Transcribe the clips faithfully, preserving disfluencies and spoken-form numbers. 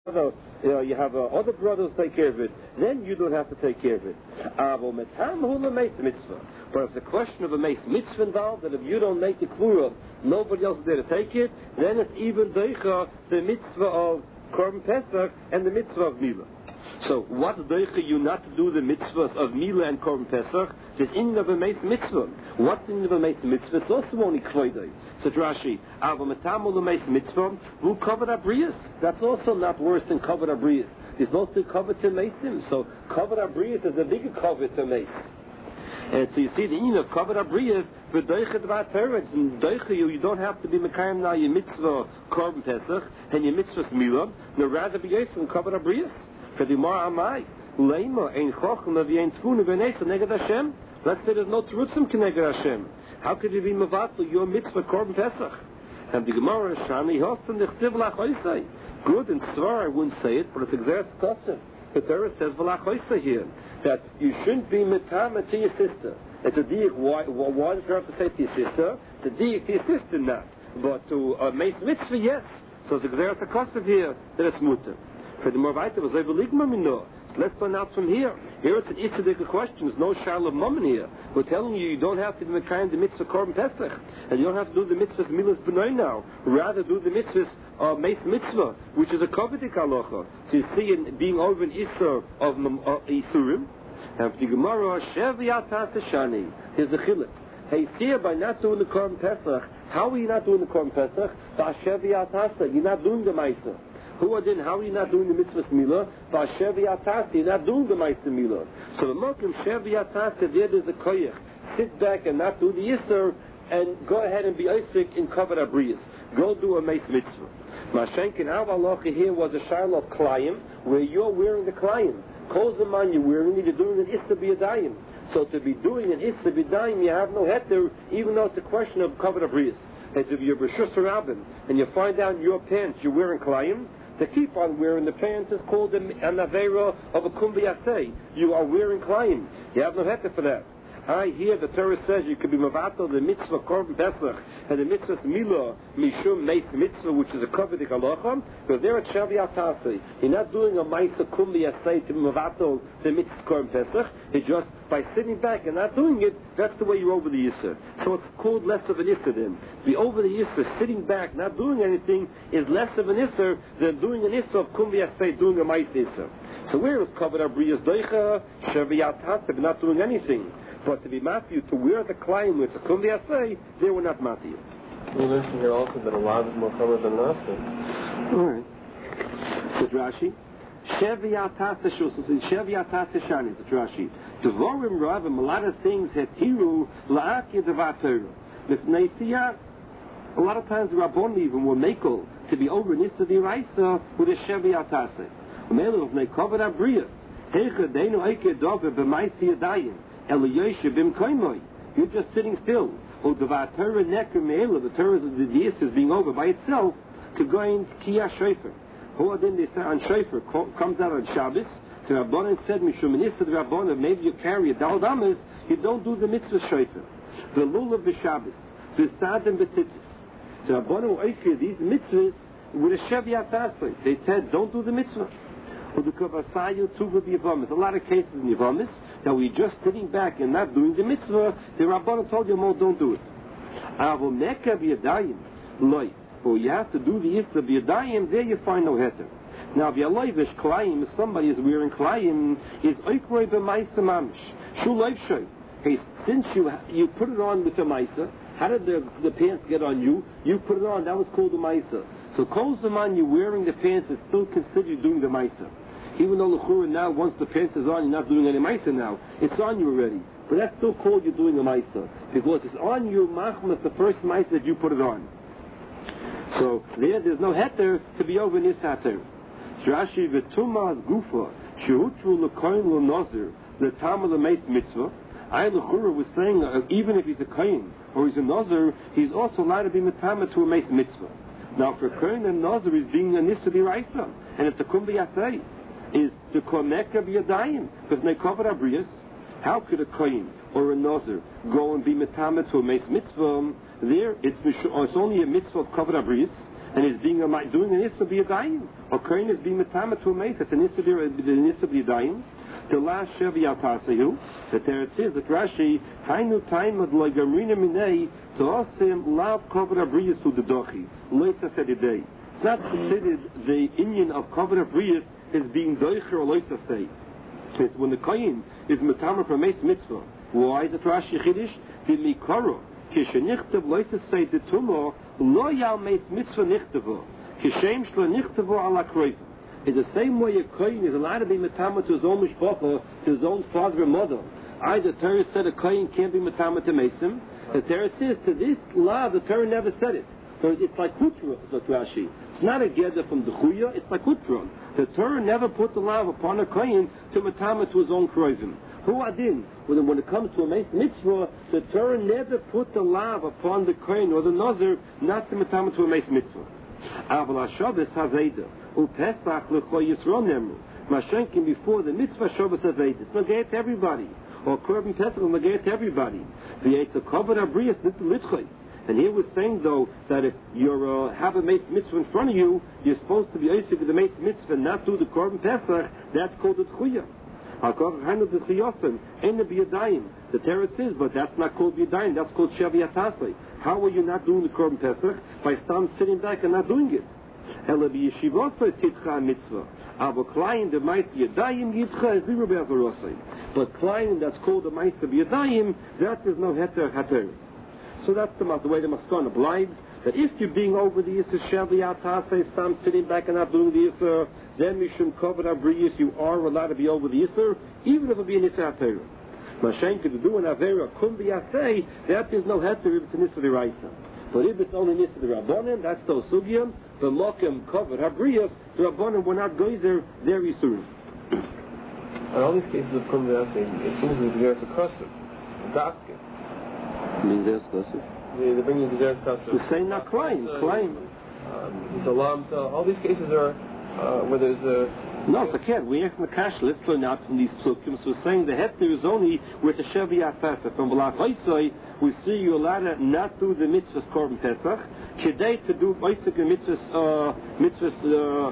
You know, you have uh, other brothers take care of it, then you don't have to take care of it. But if it's a question of a mace mitzvah involved, that if you don't make the klura, nobody else is there to take it, then it's even deicha, the mitzvah of Korban Pesach and the mitzvah of Mila. So what's deicha you not to do the mitzvahs of Mila and Korban Pesach? There's in of a mace mitzvah. What's in of a mace mitzvah? It's also only kvoidei. So Rashi, Ava Matamu L'Meis Mitzvah, who covered Abrius. That's also not worse than covered Abrius. It's mostly covered to Mesim. So covered Abrius is a bigger cover to Meis. And so you see the meaning of covered Abrius for Deicha Dvat Teretz. And Deicha, you, you don't have to be Mekayim now your mitzvah Korban Pesach and your mitzvah Mila. No, rather be Yisrael covered Abrius. For the Mar Amai, Leima, Ein Chochem, Avi Ein Tzvun, Venesa, Neged Hashem. Let's say there's no Terutzim Keneged Hashem. How could you be mevatel your mitzvah Korban Pesach? And the Gemara Shani Hosan Nechtiv Lachoisei. Good and Svar, I wouldn't say it, but it's exact custom. The Torah says Valachoisei here that you shouldn't be metama to your sister. It's a diak. Why? Why does you have to say to your sister? It's a diak to your sister, not. But to a uh, mitzvah, yes. So it's exact custom here that it's mutter. For the more vital was Eveligma Minor. Let's find out from here. Here it's an Itzadik question. There's no Shal of Mammon here. We're telling you you don't have to do the kind of mitzvah Korban Pesach. And you don't have to do the mitzvahs Milas B'nai now. Rather do the mitzvahs of uh, Meis Mitzvah, which is a Kovidik Halacha. So you see in being over an Isser of uh, Isurim. And the Gemara, Shev Yatas Shani. Here's the Chiluk. Hey, see, by not doing the Korban Pesach, how are you not doing the Korban Pesach? Ba'ashev Yatas, you're not doing the Maisa. Who are then, how are you not doing the mitzvah Mila? Ba'ashev Yatas, you're not doing the Maisa Mila. So the Mokim Shev Yatas, there there's a koyach. Sit back and not do the Yisr, and go ahead and be Isaac in Kavod Abrius. Go do a Meis Mitzvah. Mashenkin, our halacha here was a Shiloh of Klayim, where you're wearing the Klayim. Kol Zaman you're wearing it, you're doing an Issa B'yadayim. So to be doing an Issa B'yadayim, you have no heter, even though it's a question of Kavod Abrius. As if you're B'shus Rabbin, and you find out in your pants you're wearing Klayim, to keep on wearing the pants is called an Avera of a Kumbi Yasei. You are wearing Klayim. You have no heter for that. I hear the Torah says you could be Mavatal, the mitzvah Korban Pesach, and the mitzvah Mila, Mishum Meis Mitzvah, which is a Kovidik Halacha, but they're at Shav Yatasi. You're not doing a Maisa Kumli Yasei to be Mavatal, the mitzvah Korban Pesach. It's just by sitting back and not doing it, that's the way you're over the Yisr. So it's called less of an Yisr then. Be over the Yisr, sitting back, not doing anything, is less of an Yisr than doing an Yisr of Kumli Yasei, doing a Maisa Yisr. So where is covered Abriya's Doicha, Shav Yatasi, not doing anything? But to be Matthew, to wear the Klayim with a Kumbi Yasei, they were not Matthew. We mentioned here also that a lot is more covered than Nasa. All right. Says Rashi, Shevi Atasa Shus, Shevi Atasa Shani, says Rashi. Devorim Ravim, a lot of things hetiru la'aki devat Torah. Lifnei Siyah, a lot of times the Rabbon even were makel to be over Nista D'Iraisa with a Shevi Atasa. Mele of Nekovad Abriyas. Hecha Deinu Eike Dove B'maisi Yadayim. You're just sitting still. Or the Torah Neker Me'ela, the Torah of the Dias is being over by itself, to go in Kiyah Shofar. Who then they say on Shofar comes out on Shabbos. The Rabbanan said, Mishumanisa, the Rabbanan, maybe you carry a Dal Damas, you don't do the mitzvah Shofar. The Lulav B'Shabbos, the Sadim B'Tzitzis. The Rabbanan will these mitzvahs with a Shev Yatasai. They said, don't do the mitzvah. Or the Kavasayu Tuva B'Yavamis. A lot of cases in Yavamis, that we're just sitting back and not doing the mitzvah, the Rabbanan told you, no, don't do it. Avo Mekka B'Yadayim, loy. But you have to do the Yisra B'Yadayim, there you find no heter. Now, B'Yaloivish Klayim, if somebody is wearing Klayim, is Oikroi B'Maisa Mamish. Shu Leivshoy. Hey, since you you put it on with the Maisa, how did the, the pants get on you? You put it on, that was called the Maisa. So Kol Zaman, you're wearing the pants, is still considered doing the Maisa. Even though L'chura now, once the pants is on, you're not doing any Maisa now. It's on you already. But that's still called you're doing a Maisa. Because it's on you, Machmas, the first Maisa that you put it on. So there, there's no heter to be over in this heter. Rashi v'tumah gufa, shehutru l'koyin l'nozir, l'tam l'meis mitzvah. I, L'chura, was saying, uh, even if he's a koyin, or he's a nozir, he's also allowed to be metama to a meis mitzvah. Now, for koyin and nozir, he's being a nissa d'iraisa, and it's a kumbi yasei. Is to Komeka B'Yadayim. Because Nekovad Abrius, how could a Kohen or a Nozer go and be Metama to a Meis Mitzvah? There, it's, it's only a Mitzvah of Kavod Abrius, and is being a, doing an issa b'yadayim, or Kohen is being metama to a meis, it's an issa b'yadayim. The last Shevi Atasayu, that there it says that Rashi, Hainu Taimad Loi Gamrina Minei, to Osim Lav Kovod Abriyas to the Dochi, Loisa Sedidei. It's not considered the Indian of Kovod Abriyas is being Doicher or Loisa Say. It's when the Kohen is Metama for Meis Mitzvah. Why is it Rashi Chiddish? The Mikoro, Kishenichtav Loisa Say the Tumo, Lo Yal Meis Mitzvah Nichtavo, Kishem Shlo Nichtavo ala Kroiva. In the same way a Kohen is allowed to be metama to his own mishpacha, to his own father and mother. I, the Torah said a Kohen can't be metama to Mesim. The Torah says to this law, the Torah never said it. So it's like Kutra, says Rashi. It's not a gather from the Chuya, it's like Kutra. The Torah never put the law upon a Kohen to metama to his own kroivim. Who adin? When, when it comes to a mitzvah, the Torah never put the law upon the Kohen or the Nazir not to metama to a mitzvah. Aval HaShabbos Haveda. Pesach l'chol Yisrael nemru. Mashenkin before the mitzvah Shabbos Aved. It's negate to everybody. Or Korban Pesach is negate to everybody. V'yetz a kovod abriyas nitlitzchay. And here we're saying though that if you uh, have a mitzvah in front of you, you're supposed to be oisik with the mitzvah, not do the Korban Pesach. That's called the tchuya. Hakol hainu the tchuyosim ain't the biyadayim. The Torah says, but that's not called biyadayim. That's called Shevi Atasei. How are you not doing the Korban Pesach? By stand sitting back and not doing it. Ela b'yeshivosai titcha mitzvah. Avo klein the might yadayim yitcha is zero be'avarosai. But klein that's called the might of yadayim, that is no heter hater. So that's the, the way the maskana blives. That if you're being over the yisur shevi atasei, some sitting back and not doing the yisur, then mishum kovod abriyus, you are allowed to be over the yisur, even if it be an yisur hater. Mashenka to do an avera kum b'yasei, that is no heter if it's an yisur deraisa. But if it's only Nisa the Rabbanim, that's the Sugyam, the Mokim covered Habriyas, the Rabbanim were not Geyser, they're Yisurim. In all these cases of Kum V'Yaseh, it seems like Gezeres Akosov, Dafke. Means there's Kosov? They, they bring you Gezeres Akosov. The same not Klein, Klein. Um, the Lam, all these cases are uh, where there's a... No, it's okay. We ask the Kash, let's learn out from these Psukim. So we're saying the Heter is only with the Shevi Atasa. From Balach Oisoi, we see you allowed to not do the mitzvahs Korban Pesach, Kedei to do Oisik the mitzvahs, uh, mitzvahs,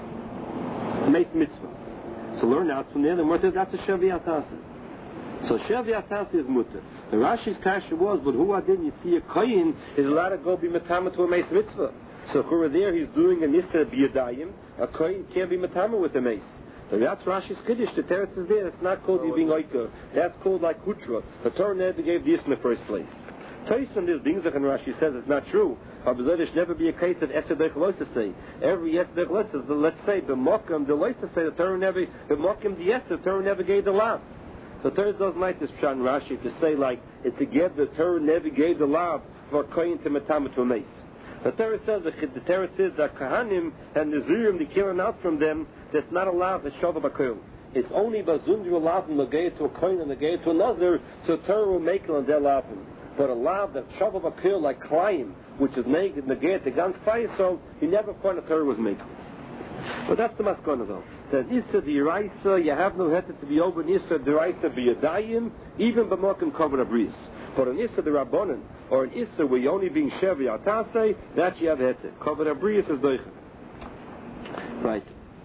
uh, Meis Mitzvah. So learn out from there, then what is that the Shevi Atasa? So Shevi Atasa is Mutter. The Rashi's Kasha was, but who didn't you see a Kohen is allowed to go be Matama to a Meis Mitzvah. So over there he's doing a Nisa B'Yadayim, a Kohen can't be Matama with a Meis. So that's Rashi's Kiddush. The teretz is there. It's not called you being oika. That's called like Kutra. The Torah never gave this in the first place. Taisun this Dingzach and Rashi says it's not true. There should never be a case of Esedech Loisa say. Every Esedech Loisa, let's say the Mokim, the Loisa say the Torah never, the Mokim the Esed, the Torah never gave the lav. The Torah doesn't like this Pshat in Rashi to say like it's again the Torah never gave the lav for Kohen to Matama to a Meis. The Torah says that the Torah says that Kahanim and the Zirim, they killing out from them, that's not allowed to Shavah Bakil. It's only Bazundir allowed from the Gay to a Kohen and the Gay to another, so Torah will make it on their laughing. But allowed that Shavah Bakil like Klein, which is naked, the Gay to Gans Fire, so you never find a Torah was making. But that's the Maskana though. That Issa the Iraisa, you have no head to be over in Issa the Iraisa be a Dayim, even B'mokim covered a breeze. But in Issa the Rabbanan, or in Issa where you're only being Shevi Atase, that you have head to. Covered a breeze is Doicha. Right.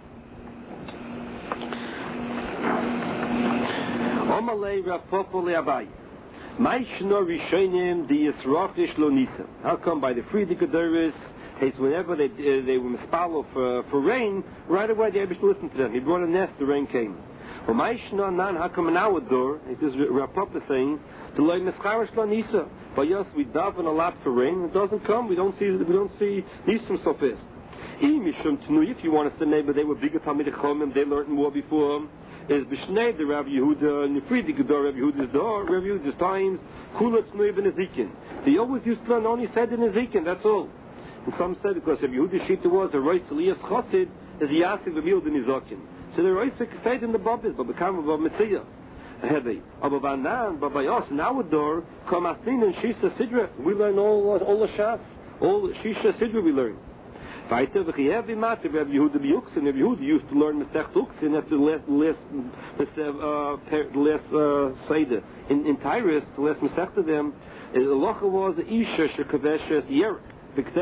Omalei Rafofo Le'abai. Maishno Rishonim di Yisrochish Lo Nisa. How come by the Friedrich Adoris, it's whenever they uh, they were mispalo for for rain, right away they able to listen to them. He brought a nest, the rain came. Well, Maishno Nan, how come an hour door? It is Rapapa saying, to lay Mischarish Lo Nisa. But yes, we daven a lot for rain, it doesn't come, we don't see we don't see Nisim so fast. If you want to say maybe they were bigger Talmidei Chomim, they learned more before them. Is B'shnei the Rabbi Yehuda and the Friedrich Gedor Rabbi Yehuda's door, Rabbi Yehuda's times, Kulatz Nuiv and Ezekiel. They always used to learn only said in Ezekiel, that's all. And some said because Rabbi Yehuda's Shita was a right Elias Chosid is Yasik V'mil in Ezekiel. So the right said in the Babis, but become above Mitzvah. Heavy. Aber by now, but by us in our door, come Athin and Shisha Sidra. We learn all all the Shas, all Shisha Sidra we learn. Weiter, we have in Mathe, we have Yehuda B'Yuksin, Rabbi Yehuda used to learn Masech Tuksin, that's the last, last, uh, last, uh, Seder. In, in Tyrus, the last Masech to them, the Locha was Isha, Shekaveshes, Yerik, B'Ktera.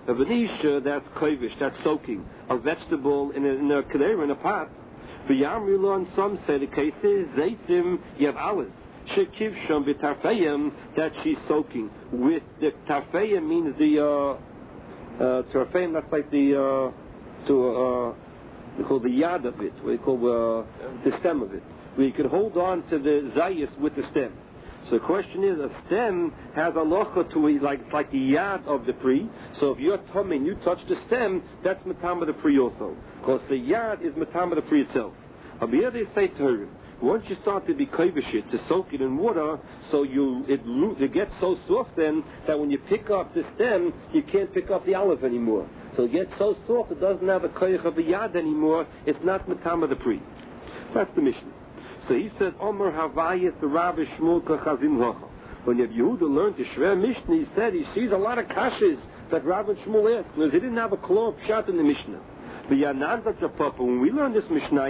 A Venisha, that's kovish, that's soaking. A vegetable in a, in a kedera, in a pot. V'yamrilu, and some say the case is, Zaytim, you have olives. Shekiv shom v'tarfeyim, that she's soaking. With the tarfeyim means the, uh, uh, tarfeyim, that's like the, uh, to, uh, we call the yad of it, we call uh, the stem of it. Where you can hold on to the zayis with the stem. So the question is, a stem has a locha to it, like, it's like the yad of the pri. So if you're tummy and you touch the stem, that's matam of the pri also. Because the yad is matam of the pri itself. But here they say to her, once you start to be kovish it, to soak it in water, so you it, it gets so soft then that when you pick up the stem, you can't pick up the olive anymore. So it gets so soft it doesn't have a koyach of the yad anymore. It's not matam of the pri. That's the Mishnah. So he said, Omer Havayis the Rabbi Shmuel Chazim Hocha. When Yehuda learned the Shver Mishnah, he said he sees a lot of kashas that Rabbi Shmuel asked because he didn't have a claw of shot in the Mishnah. But Yanan Papa, when we learn this Mishnah,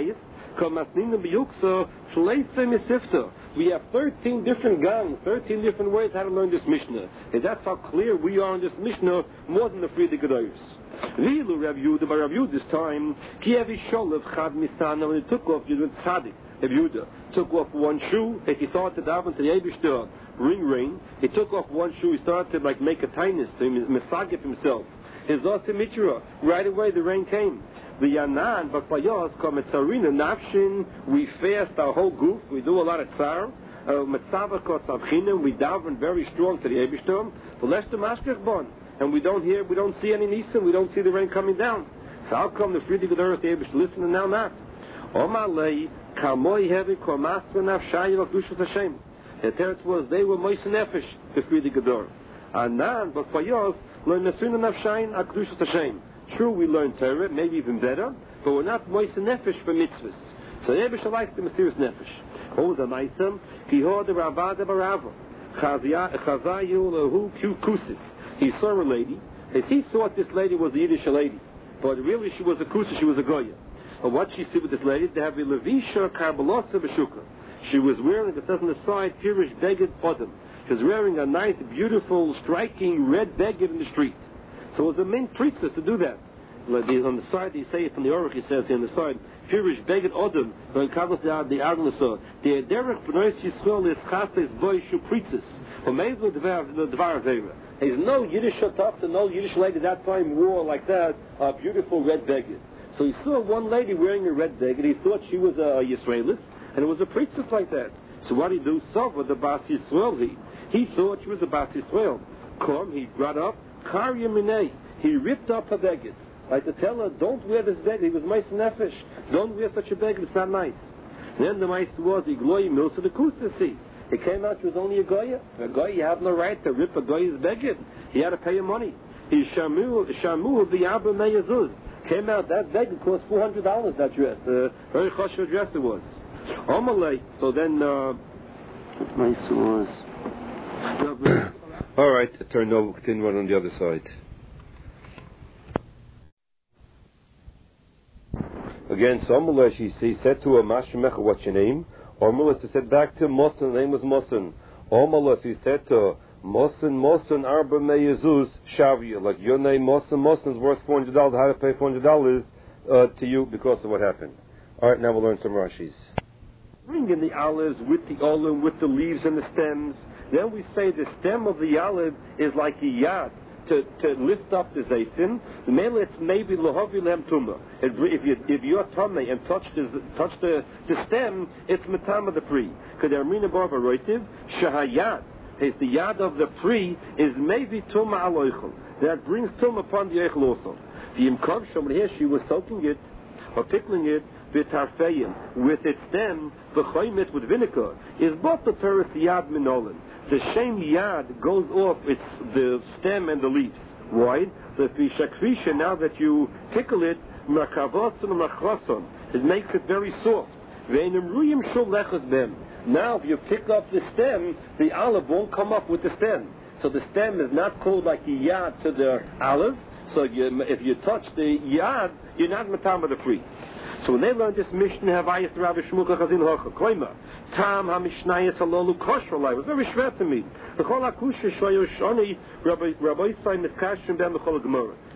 we have thirteen different gangs, thirteen different ways how to learn this Mishnah. And that's how clear we are in this Mishnah more than the Friedrich Gedoyers. Vilu Rav Yehuda, by Rav Yehuda this time, Kievi Sholev Chad Misana, when he took off, you went tzaddik. Rav Yehuda took off one shoe. If he started to daven to the Eibishter, ring rain, he took off one shoe. He started to like make a tightness to him, misagif himself. His lost mitra. Right away, the rain came. The Yanan, but by yours, come at Sarina Nafshin. We fast our whole goof. We do a lot of tsar. Metzavakos Avchinim. We daven very strong to the Eibishter. But less the Mashkech and we don't hear, we don't see any nisim. We don't see the rain coming down. So how come the Friedrich Gedoyers the Eibishter listen and now not? Omalei. Kalmoi heavy kormastra nafshayi of Dushas Hashem. The teretz was they were moist nefesh the Friedrich Gedoyers. Anan, but for yours, learn nesuna nafshayin akdushas Hashem. True, we learn Torah, maybe even better, but we're not moist nefesh for mitzvahs. So Yebisha likes the mysterious nefesh. Oh, the ma'isam ki ho the Ravada barava chazayu lehu kusis. He saw a lady, as he thought this lady was a Yiddish lady, but really she was a kusis, she was a goya. But what she said with this lady, they have a levisha karbalosa b'shukra. She was wearing, it says on the side, pirish beged odom. She was wearing a nice, beautiful, striking red beged in the street. So it was a main priestess to do that. Like the, on the side, they say it from the Orach, he says here on the side, pirish beged odom, when covers the Argonasor. The derech b'nois yisrael is chastes boy shu priestess. Or maybe the dvar avera. There's no Yiddish shotaf, no Yiddish lady at that time wore like that a beautiful red beged. So he saw one lady wearing a red beged. He thought she was a Yisraelis, and it was a priestess like that. So what did he do? Sova the Bas Yisrael. He he thought she was a Bas Yisrael. Come, he brought up Karya Minei. He ripped up her beged. Like to tell her, don't wear this beged. He was meis nefesh. Don't wear such a beged. It's not nice. And then the meis was Igloy Milsa the Kusasi. It came out she was only a goya. A goya, you have no right to rip a goya's beged. He had to pay him money. He shamu shamu v'yabra meyazuz. Came out, that bag cost four hundred dollars, that dress. Uh, very kosher dress it was. Omalei. So then, uh, my was. All right, turn over, continue on the other side. Again, so Omalei, she, he said to her, Mashemecha, what's your name? Omalei, she said back to Mosen, the name was Mosen. Omalei, he said to her, Mosen, Mosen, Arba Meyazuz, Shavia. Like your name, Mosen, Mosen is worth four hundred dollars. How to pay four hundred dollars uh, to you because of what happened. All right, now we'll learn some Rashis. Bring in the olives with the olive, with the leaves and the stems. Then we say the stem of the olive is like a yad to, to lift up the zaytin. Mainly it's maybe lohavi lem tumah. If you if you're tummy and touch the touch the, the stem, it's matama the pri. Because the Armina Barba roitiv shahayad. Is the yad of the pri is maybe tumah aloichel. That brings tumah upon the eichel also. The imkov shom here she was soaking it or pickling it with tarfeyim with its stem v'choymet with vinegar is both the teres yad minolan. The same yad goes off its the stem and the leaves. Why? The fishakfisha now that you pickle it makavoson machroson it makes it very soft. Ve'enim ruyim shul lechas bem. Now, if you pick up the stem, the olive won't come up with the stem. So the stem is not called like a yad to the olive. So you, if you touch the yad, you're not matama the free. So when they learned this Mishnah, Havayis Rabbi Shmuel Chazin Hocha, Koima, Tam HaMishnayis Halolu Kosher Lai, was very schwer to me. The Chol HaKusha Shoyo Shoni, Rabbi Rabbi Yisrael Mitkashim Ben Bechol Gemara.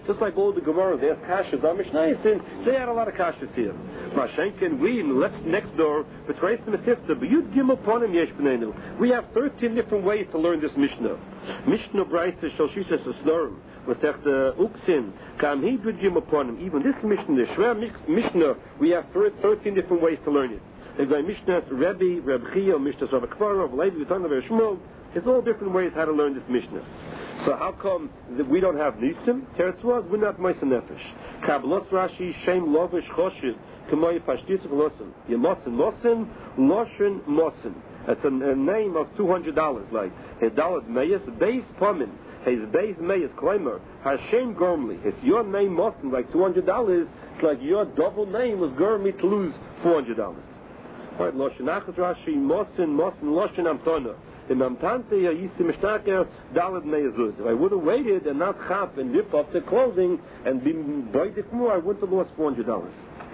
Just like all the Gemara, they have kashas. Our Mishnah in, they had a lot of kashas here. Mashenkin, we in the next door, but trace the Mesifta, but you'd give upon him, Yesh B'nenu. We have thirteen different ways to learn this Mishnah. Mishnah Braisa Shalshishas Snorim. Masechta Uksin, Kam Hidrid Gim upon him. Even this Mishnah, the Shver Mishnah, we have thirteen different ways to learn it. There's like Mishnah Rebbe, Reb Chia, Mishnah Rav Akvar, Rav Levi, Vitana, Rav Shmuel. It's all different ways how to learn this Mishnah. So how come that we don't have Nisim? Teretz was, we're not Meiser Nefesh. Kabbalos Rashi, Shem Lovish Choshid, Kamoy Pashtis Velosim. Yemosin Mosin, Loshin Mosin. That's a, a name of two hundred dollars, like his dollars Meyes, Beis Pomin. His base Meyes Kleimer, Hashem Gormli. It's your name Mosin, like two hundred dollars. It's like your double name was Gormli to lose four hundred dollars. Right, Loshin Achas Rashi, Mosin, Mosin, Loshin Amtona. In Amtante, I used to Mishtaker, Dalad Meyezuz. If I would have waited and not chap and rip off the clothing and been bought it more, I wouldn't have lost four hundred dollars.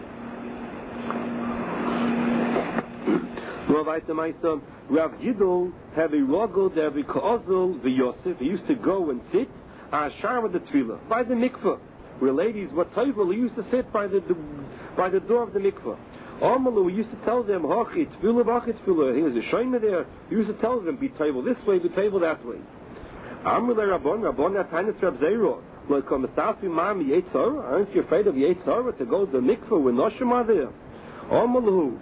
Rav Gidol have a rogel, have a ko'ozol, the Yosef. He used to go and sit uh, shar with the tefillah by the mikveh, where ladies were table. He used to sit by the, the by the door of the mikveh. Amalu, we used to tell them, Hachi tefillah, Hachi tefillah. He was a shomer there. He used to tell them, be table this way, be table that way. Amru le Rabbon, Rabbon at Tainus Rab Zeiro. Like Komastafi Mami Yetzor, aren't you afraid of Yetzor to go to the mikveh when Noshim are there? Amalu.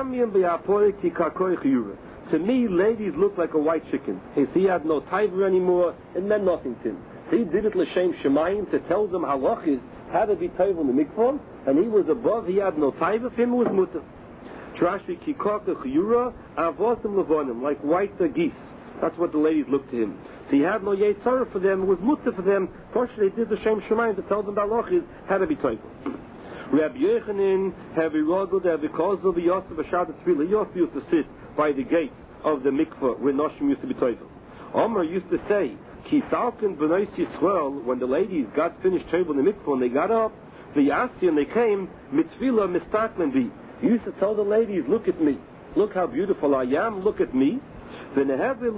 To me, ladies look like a white chicken. He had no taiva anymore, it meant nothing to him. He did it l'shem shemayim to tell them halachis how to be taiva in the mikvah, and he was above, he had no taiva, for him it was mutter. Trashi kikaka chiyura, avosim levonim, like white geese. That's what the ladies looked to him. So he had no yetzara for them, it was mutter for them. Fortunately, they did l'shem shemayim to tell them halachis how to be taiva. Rabbi Yechanin have a rogel there because of the Yosef Ashad Tefillah. Yosef used to sit by the gate of the mikveh where Noshim used to be toivel. Omer used to say, Ki Salkin B'nais Yisrael, when the ladies got finished toivel in the mikveh and they got up, the Yasi and they came, Mitzvila Mistakman Bi. He used to tell the ladies, look at me. Look how beautiful I am, look at me. And mainly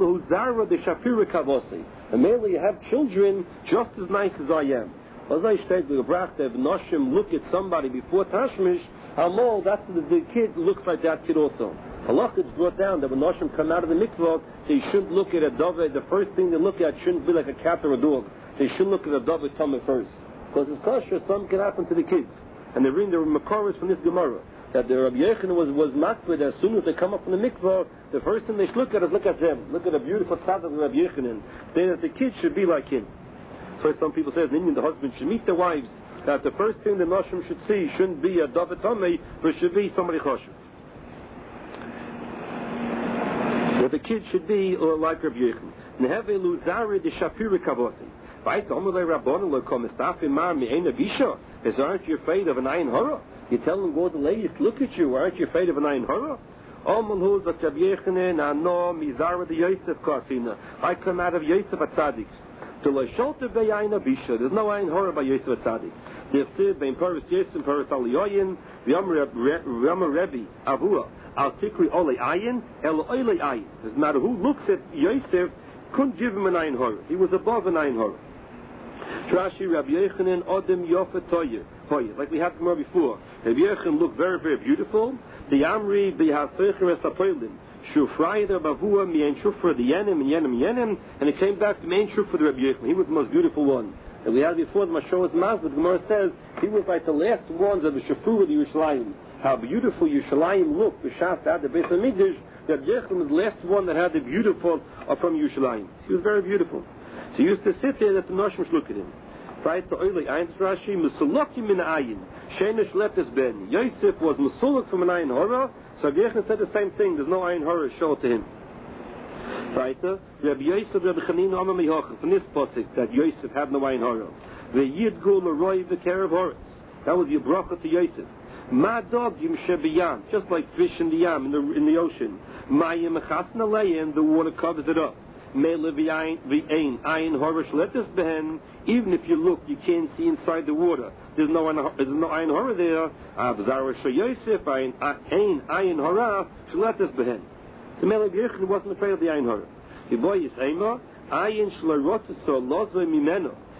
you have children just as nice as I am. As I said, the Gebracht, if Noshim look at somebody before Tashmish, Hamol, that's the, the kid looks like that kid also. Halach is brought down that when Noshim come out of the mikvah, they shouldn't look at a dove. The first thing they look at shouldn't be like a cat or a dog. They should look at a dove tummy first. Because it's kosher, something can happen to the kids. And they bring the Makoros from this Gemara. That the Rabbi Yechon was, was makbid as soon as they come up from the mikvah, the first thing they should look at is look at them. Look at a beautiful tzad of Rabbi Yechonin. Then that the kids should be like him. So some people say, in Indian, the husband should meet their wives, that the first thing the Noshim should see shouldn't be a David Tomei, but should be somebody Choshev. That the kid should be uh, like Rabbi Yechon. Neheve Luzari de Shapiri Kavosi. Right? Omelei Rabbonu lo Komistafi Mar Me'ena Bisha. Is aren't you afraid of an Ayin Hora? You tell them, go to the ladies, look at you, aren't you afraid of an Ayin Hora? Omelhu Zak Rabbi Yechonin Ano Mizara de Yosef Kasina. I come out of Yosef at Tzadiks. There's no Ayin Hora by Yosef Tzadik. They said, "Bein Paris Yosef, Paris Aliyoyin, V'Yamar Rebbe Avua Al Tikri Ole Ayin, El Ole Ayin." Doesn't matter who looks at Yosef, couldn't give him an Ayin Hora. He was above an Ayin Hora. Trashi Rabbi Yechanan Odem Yofet Toyer. Like we had from before, Rabbi Yechan looked very, very beautiful. The Amri B'Hasecher Esapolim. Shufrayder Bavua Mien Shufra the Yenim and Yenim Yenim, and it came back to Main Shufra the Rabbi Yechon. He was the most beautiful one. And we had before the Mashoas Maz, but the Gemara says he was like the last ones of the Shufra the Yerushalayim. How beautiful Yerushalayim looked. The Shaf had the Beis Hamikdash. The Rabbi Yechon was the last one that had the beautiful uh, from Yerushalayim. He was very beautiful. So he used to sit there that the Noshim should look at him. Right to Oilei Ayin Rashi Musulukim min Ayin Sheinish Letes Ben. Yosef was Musuluk from an Ayin Hora. So Rabbi Yechon said the same thing. There's no Ayin Hora show to him. Right? Rabbi Yosef, Rabbi Chanina, Amma Mihocha, from this posik, that Yosef had no Ayin Hora. The Yid Gul Aroi V'Kerev Horetz. That was your bracha to Yosef. Ma dog Yim Shebiyam, just like fish in the yam, in the, in the ocean. Ma Yim Echasna Leyen, the water covers it up. Mele V'Ayin, Ayin Hora Shletes Behen, even if you look, you can't see inside the water. There's no there's no Ayin Hora there. Avzara Sheyosef, Ayin Ayin Hora Shletes Behen. So Mele Yechon wasn't afraid of the Ayin Hora. The boy is Ema, Ayin Shleroteso Lozo Mimeno.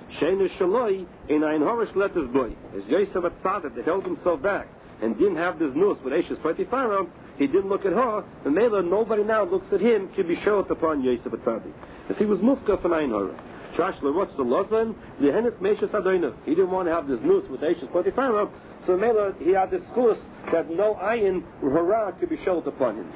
Sheinu Shaloi in ein Horish letters boy. As Yosef had started, that held himself back and didn't have this news with Ashes Potiphar, he didn't look at her, and Mela, nobody now looks at him to be showed upon Yosef Atzadik. As he was Mufka from ein Horish. Trashler, what's the Lozan? The Hennes Meshes Adoinov. He didn't want to have this news with Ashes Potiphar, so Mela, he had this course that no ayin hara could be showed upon him.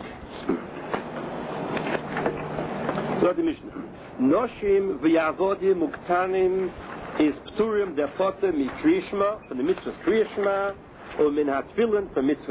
So the Mishnah. Noshim v'yavodim uktanim is pturim der potem mi kriyishma, from the mitzvah kriyishma, or min hatfilin from mitzvah